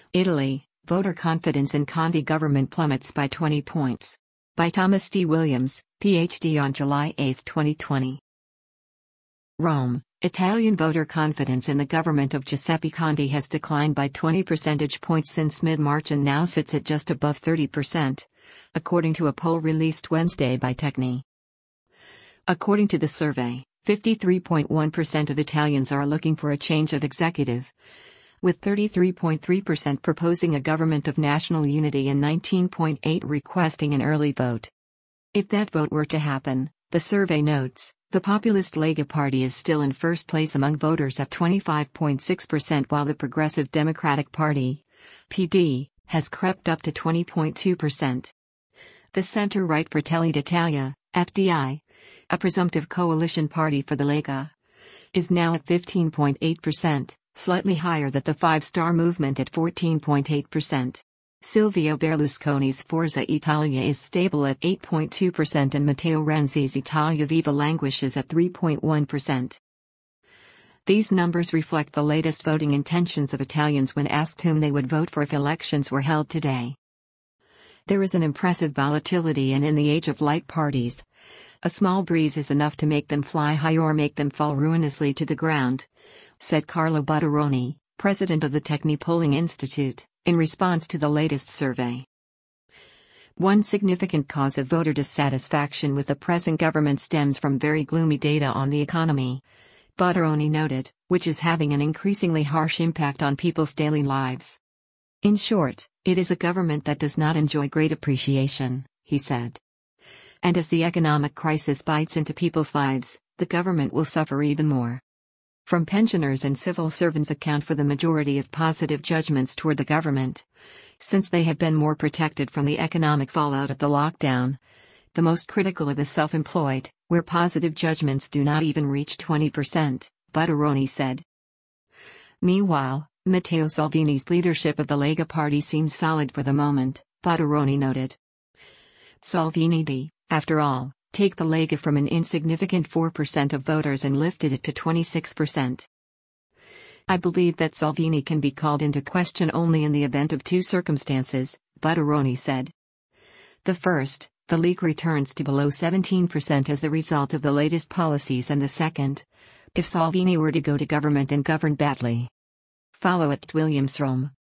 Italy, voter confidence in Conte government plummets by 20 points. By Thomas D. Williams, Ph.D. on July 8, 2020. Rome, Italian voter confidence in the government of Giuseppe Conte has declined by 20 percentage points since mid-March and now sits at just above 30%, according to a poll released Wednesday by Tecni. According to the survey, 53.1% of Italians are looking for a change of executive, with 33.3% proposing a government of national unity and 19.8% requesting an early vote. If that vote were to happen, the survey notes, the populist Lega Party is still in first place among voters at 25.6%, while the Progressive Democratic Party, PD, has crept up to 20.2%. The center-right Fratelli d'Italia, FDI, a presumptive coalition party for the Lega, is now at 15.8%. Slightly higher than the Five Star Movement at 14.8%. Silvio Berlusconi's Forza Italia is stable at 8.2% and Matteo Renzi's Italia Viva languishes at 3.1%. These numbers reflect the latest voting intentions of Italians when asked whom they would vote for if elections were held today. There is an impressive volatility, and in the age of light parties, a small breeze is enough to make them fly high or make them fall ruinously to the ground, said Carlo Butteroni, president of the Tecni Polling Institute, in response to the latest survey. One significant cause of voter dissatisfaction with the present government stems from very gloomy data on the economy, Butteroni noted, which is having an increasingly harsh impact on people's daily lives. In short, it is a government that does not enjoy great appreciation, he said. And as the economic crisis bites into people's lives, the government will suffer even more. From pensioners and civil servants account for the majority of positive judgments toward the government, since they have been more protected from the economic fallout of the lockdown. The most critical are the self-employed, where positive judgments do not even reach 20%, Butteroni said. Meanwhile, Matteo Salvini's leadership of the Lega Party seems solid for the moment, Butteroni noted. Salvini did, after all, take the Lega from an insignificant 4% of voters and lifted it to 26%. I believe that Salvini can be called into question only in the event of two circumstances, Butteroni said. The first, the League returns to below 17% as the result of the latest policies, and the second, if Salvini were to go to government and govern badly. Follow at Williams Rome.